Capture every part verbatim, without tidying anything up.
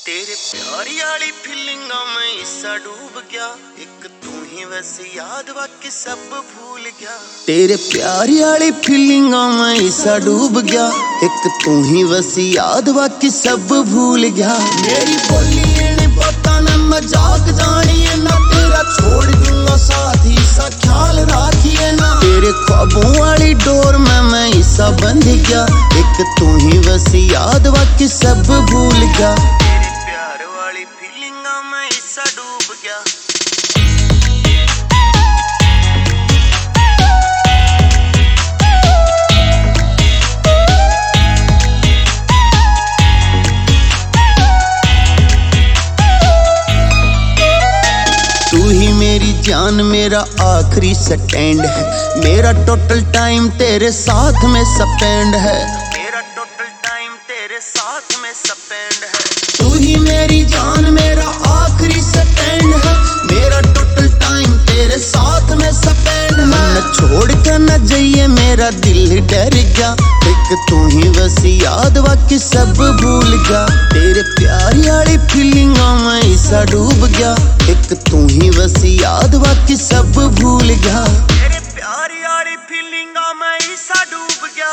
तेरे प्यारी वाली फीलिंगा में हिस्सा डूब गया, एक तू ही वैसे याद बाकी सब भूल गया। तेरे प्यारी वाली फीलिंगा में हिस्सा डूब गया, एक तू ही वैसे याद बाकी सब भूल गया। मेरी बोली ने पता न मजाक जानिए ना, तेरा छोड़ दूंगा साथ ही सा ख्याल राखिए ना। तेरे ख्वाबों वाली डोर में मैं हिस्सा बंध गया, एक तू ही वैसे याद बाकी सब भूल गया। फीलिंगा में हिस्सा डूब गया। तू ही मेरी जान मेरा आखिरी स्टैंड है, मेरा टोटल टाइम तेरे साथ में स्पेंड है, मेरा टोटल टाइम तेरे साथ में स्पेंड है। तू ही मेरी जान मेरा आखिरी स्टैंड है, मेरा टोटल टाइम तेरे साथ में स्पेंड है। न छोड़ कर न जाइए मेरा दिल डर गया, एक तू ही बस याद बाकी सब भूल गया। तेरे प्यारी वाली फीलिंगा में हिस्सा डूब गया, एक तू ही बस याद बाकी सब भूल गया। तेरे प्यारी वाली फीलिंगा में हिस्सा डूब गया।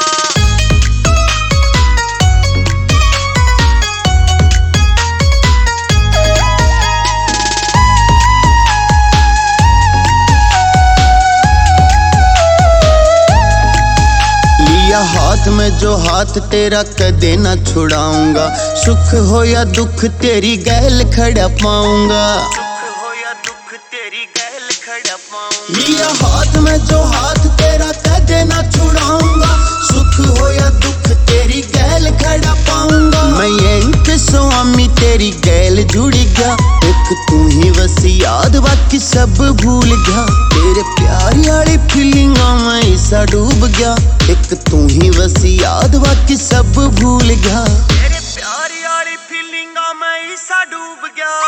हाथ में जो हाथ तेरा कदे ना छुड़ाऊंगा, सुख हो या दुख तेरी गैल खड़ा पाऊंगा, सुख हो या दुख तेरी गैल खड़ा पाऊंगा। लिया हाथ में जो हाथ तेरा कदे ना छुड़ाऊंगा, सुख हो या दुख तेरी गैल खड़ा पाऊंगा। मैं यहीं स्वामी तेरी गैल जुड़ गया, एक तू ही बस याद बाकी सब भूल गया। तेरे प्यारी वाली फीलिंगा में हिस्सा डूब गया, एक तू ही बस याद बाकी सब भूल गया। तेरे प्यारी वाली फीलिंगा में हिस्सा डूब गया।